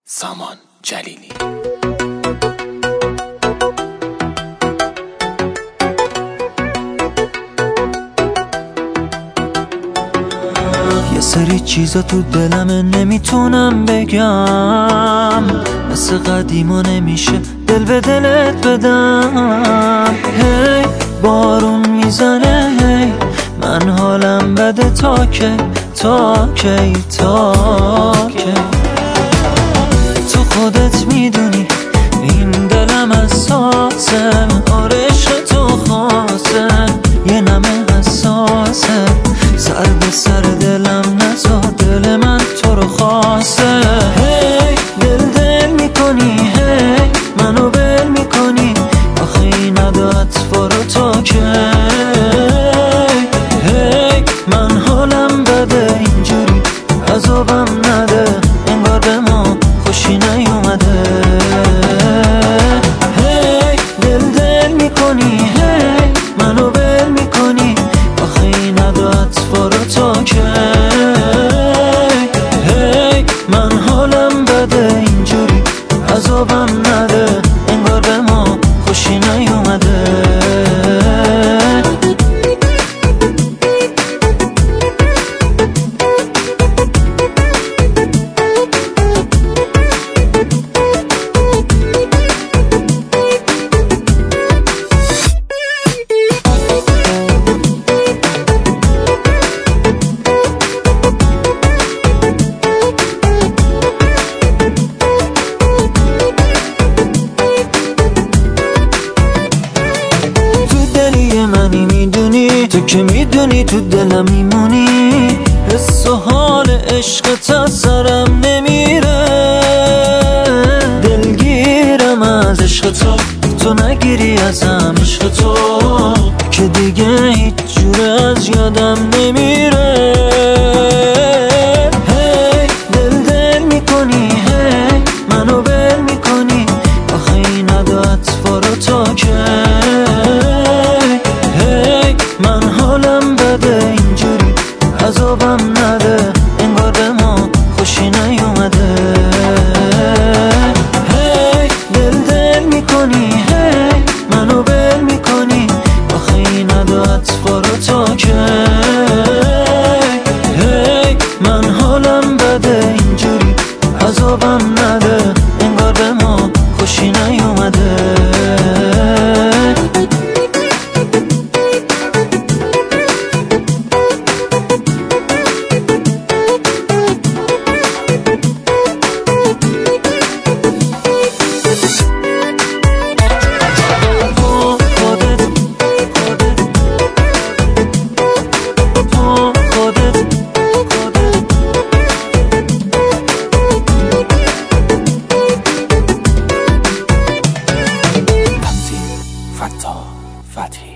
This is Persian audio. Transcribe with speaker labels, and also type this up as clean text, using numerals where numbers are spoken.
Speaker 1: سامان جلیلی.
Speaker 2: یه سری چیزا تو دلمه نمیتونم بگم، مثل قدیما نمیشه دل به دلت بدم. هی بارون میزنه، هی من حالم بده، تا کی تا کی تا کی. تو خودت میدونی این دلم حساسه، آره عشق تو خاصه، یه نمه حساسه، سر به سر دلم نزا، دل من تو رو خواسته. هی دل میکنی، هی منو بل میکنی، آخه این عدت فارو تا کی. هی من حالم بده، اینجوری عذابم نده، انگار به ما خوشی نیومده. هی دل میکنی، هی منو بل میکنی، آخه این عدت فارو تا کی. هی من حالم بده، اینجوری عذابم نده، انگار به ما خوشی نیومده. تو که میدونی تو دلم میمونی، حس و حال عشقت از سرم نمیره. دلگیرم از عشق تو، تو نگیری ازم عشق تو، که دیگه هیچ جور از یادم نمیره. هی دل میکنی، هی منو بل میکنی، آخه این عدت فارو تا کی. من حالم بده، اینجوری عذابم نده، انگار به ما خوشی نیومده. هی دل میکنی، هی منو بل میکنی، آخه این عدت فارو تا کی. هی من حالم بده، اینجوری عذابم نده، انگار به ما خوشی نیومده.
Speaker 1: فتحی